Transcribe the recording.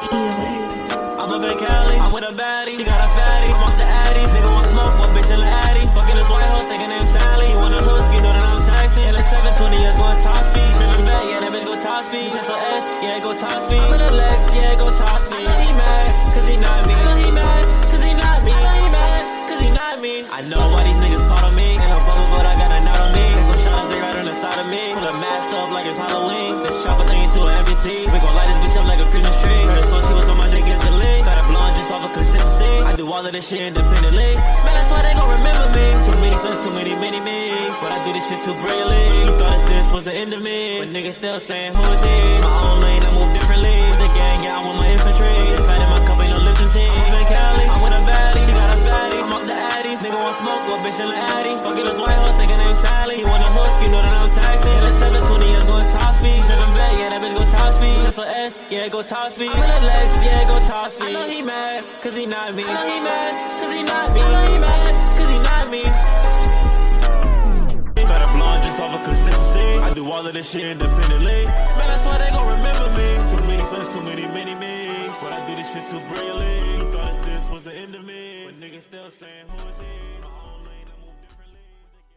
Helix. I'm up in Cali, I'm with a baddie. She got a fatty, I'm off the addies. Nigga want smoke, what bitch in the addy. Fucking this white hoe, thinking name's Sally. You wanna hook, you know that I'm taxing. In a 720, yes, going top speed. Sippin' back, yeah, that bitch go top speed. Tesla S, yeah, go top speed. I'm in a Lex, yeah, go top speed. I know he mad, cause he not me. I know he mad, cause he not me. I know he mad, cause he not me. I know why these niggas part of me. Ain't no bubble, but I got a knot on me. Some shotters, they right on the side of me. Put a mask up like it's Halloween. This chopper turn you to an MBT. We gon' light this bitch up like a Christmas tree. Heard a song, she was on my dick instantly. Started blowing just off of consistency. I do all of this shit independently. Man, that's why they gon' remember me. Too many sons, too many mini-me's. But I do this shit too brilliantly. You thought this was the end of me. But niggas still saying, who is he? My own lane, I move differently. With the gang, yeah, I'm with my infantry. Fat in my cup, ain't no lifting team. I'm in Cali, I'm with a baddie. She got a fatty, I'm off the addies. Nigga want smoke, what bitch in the addy. Fucking this white hoe, thinking name's Sally. You wanna hook, you know that I'm taxing. In a 720, yes, going top speed. 7 back, yeah, that bitch go top speed. Tesla S, yeah, go top speed. I'm in a Lex, yeah, go top speed. I know he mad, cause he not me. I know he mad, cause he not me. I know he mad, cause he not me. Started blowing just off of consistency. I do all of this shit independently. Man, that's why they gon' remember me. Too many sons, too many mini-me's. But I do this shit too brilliantly. You thought this was the end of me. But niggas still saying, who is he?